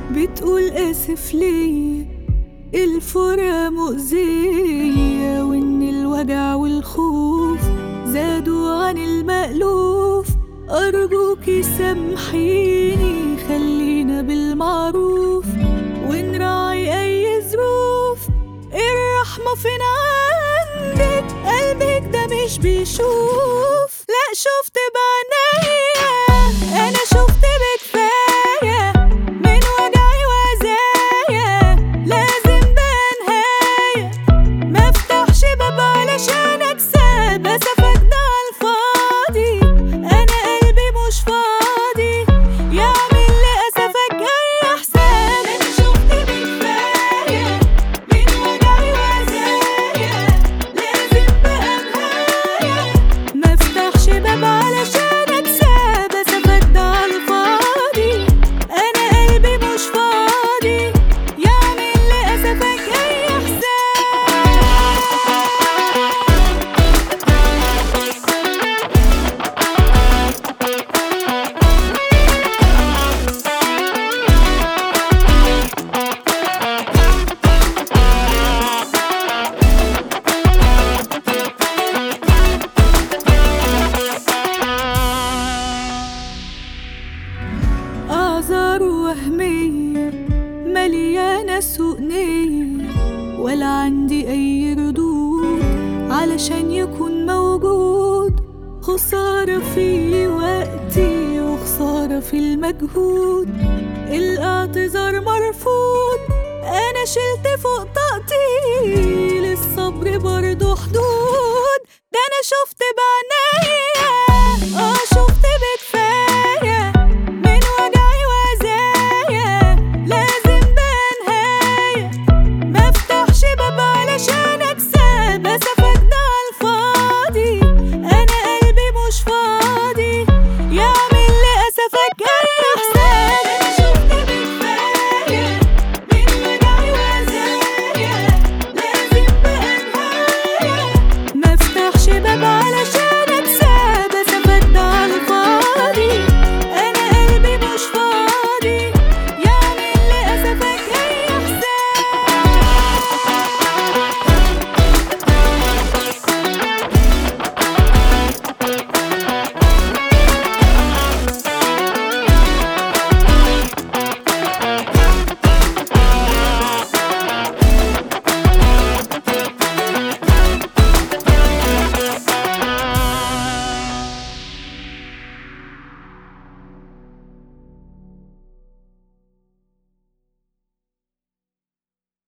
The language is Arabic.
بتقول آسف ليا، الفرقة مؤذية، وإن الوجع والخوف زادوا عن المألوف. أرجوكي سامحيني، خلينا بالمعروف ونراعي أي ظروف. الرحمة فين عندك؟ قلبك ده مش بيشوف. لا شفت بعينيا، أنا شفت بكفاية من وجعي وأذايا. لازم بقى نهاية، مفتحش باب علشان أكسب، أسفك ده عالفاضي. أنا قلبي مش فاضي يعمل لأسفك أي حساب. أنا شفت بكفاية من وجعي وأذايا. لازم بقى نهاية، مفتحش باب علشان أكسب، أسفك ده عالفاضي. أنا قلبي مش فاضي يعمل لأسفك أي حساب. أعذار وهمية مليانة سوء نية، ولا عندي أي ردود علشان يكون موجود. خسارة في وقتي وخسارة في المجهود، الاعتذار مرفوض. أنا شلت فوق طاقتي، للصبر برضو حدود. ده أنا شفت بعينيا،